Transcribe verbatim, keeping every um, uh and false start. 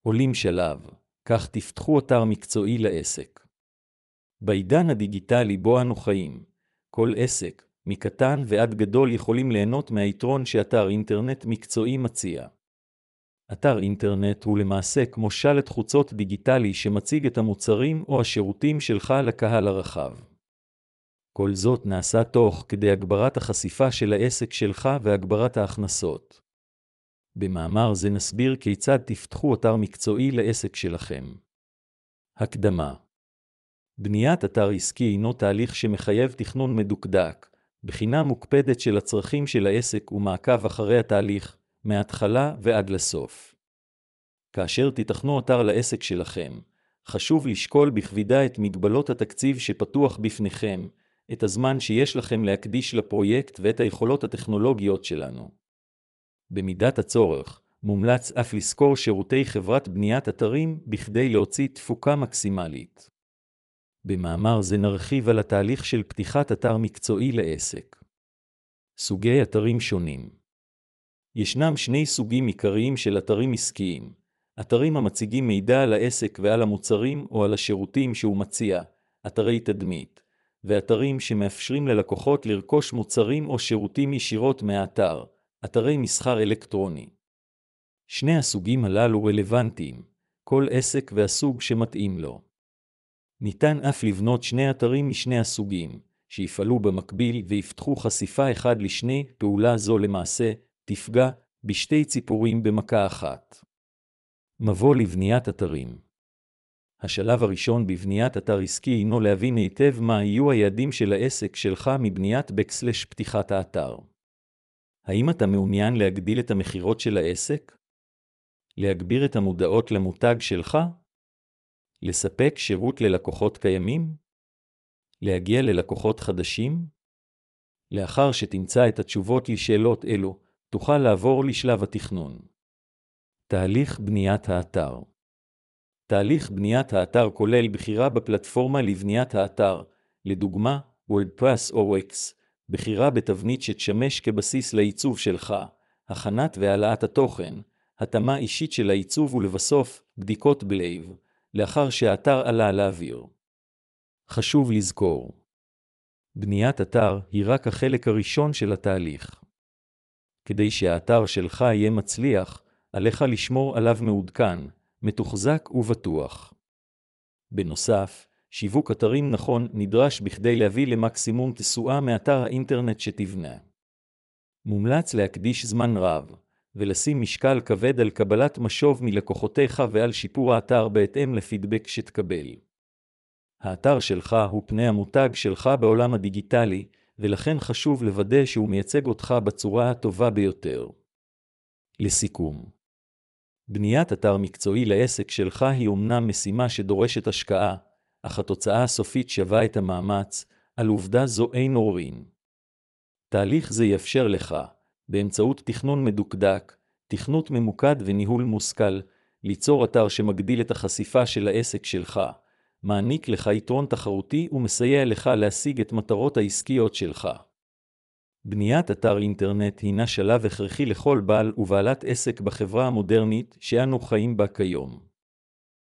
עולים שלב, כך תפתחו אתר מקצועי לעסק. בעידן הדיגיטלי בו אנו חיים, כל עסק, מקטן ועד גדול יכולים ליהנות מהיתרון שאתר אינטרנט מקצועי מציע. אתר אינטרנט הוא למעשה כמו שלט חוצות דיגיטלי שמציג את המוצרים או השירותים שלך לקהל הרחב. כל זאת נעשה תוך כדי הגברת החשיפה של העסק שלך והגברת ההכנסות. במאמר זה נסביר כיצד תפתחו אתר מקצועי לעסק שלכם. הקדמה. בניית אתר עסקי הינו תהליך שמחייב תכנון מדוקדק, בחינה מוקפדת של הצרכים של העסק ומעקב אחרי התהליך, מההתחלה ועד לסוף. כאשר תתכנו אתר לעסק שלכם, חשוב לשקול בכבידה את מגבלות התקציב שפתוח בפניכם, את הזמן שיש לכם להקדיש לפרויקט ואת היכולות הטכנולוגיות שלנו. במידת הצורך, מומלץ אף לזכור שירותי חברת בניית אתרים בכדי להוציא תפוקה מקסימלית. במאמר זה נרחיב על התהליך של פתיחת אתר מקצועי לעסק. סוגי אתרים שונים. ישנם שני סוגים עיקריים של אתרים עסקיים, אתרים המציגים מידע על העסק ועל המוצרים או על השירותים שהוא מציע, אתרי תדמית, ואתרים שמאפשרים ללקוחות לרכוש מוצרים או שירותים ישירות מהאתר, אתרי מסחר אלקטרוני. שני הסוגים הללו רלוונטיים, כל עסק והסוג שמתאים לו. ניתן אף לבנות שני אתרים משני הסוגים, שיפעלו במקביל ויפתחו חשיפה אחד לשני, פעולה זו למעשה תפגע בשתי ציפורים במכה אחת. מבוא לבניית אתרים. השלב הראשון בבניית אתר עסקי הינו להבין היטב מה יהיו היעדים של העסק שלך מבניית בקסלש פתיחת האתר. האם אתה מעוניין להגדיל את המחירות של העסק? להגביר את המודעות למותג שלך? לספק שירות ללקוחות קיימים? להגיע ללקוחות חדשים? לאחר שתמצא את התשובות לשאלות אלו, תוכל לעבור לשלב התכנון. תהליך בניית האתר. תהליך בניית האתר כולל בחירה בפלטפורמה לבניית האתר, לדוגמה, וורדפרס או ויקס, בחירה בתבנית שתשמש כבסיס לעיצוב שלך, הכנת והעלאת התוכן, התאמה אישית של העיצוב ולבסוף, בדיקות בלייב, לאחר שהאתר עלה לאוויר. חשוב לזכור. בניית אתר היא רק החלק הראשון של התהליך. כדי שהאתר שלך יהיה מצליח, עליך לשמור עליו מעודכן, מתוחזק ובטוח. בנוסף, שיווק אתרים נכון נדרש בכדי להביא למקסימום תשואה מאתר האינטרנט שתבנה. מומלץ להקדיש זמן רב, ולשים משקל כבד על קבלת משוב מלקוחותיך ועל שיפור האתר בהתאם לפידבק שתקבל. האתר שלך הוא פני המותג שלך בעולם הדיגיטלי, ולכן חשוב לוודא שהוא מייצג אותך בצורה הטובה ביותר. לסיכום. בניית אתר מקצועי לעסק שלך היא אומנם משימה שדורשת השקעה, אך התוצאה הסופית שווה את המאמץ, על עובדה זו אין עוררין. תהליך זה יאפשר לך, באמצעות תכנון מדוקדק, תכנות ממוקד וניהול מושכל, ליצור אתר שמגדיל את החשיפה של העסק שלך, מעניק לך יתרון תחרותי ומסייע לך להשיג את מטרות העסקיות שלך. בניית אתר אינטרנט הינה שלב הכרחי לכל בעל ובעלת עסק בחברה המודרנית שאנו חיים בה כיום.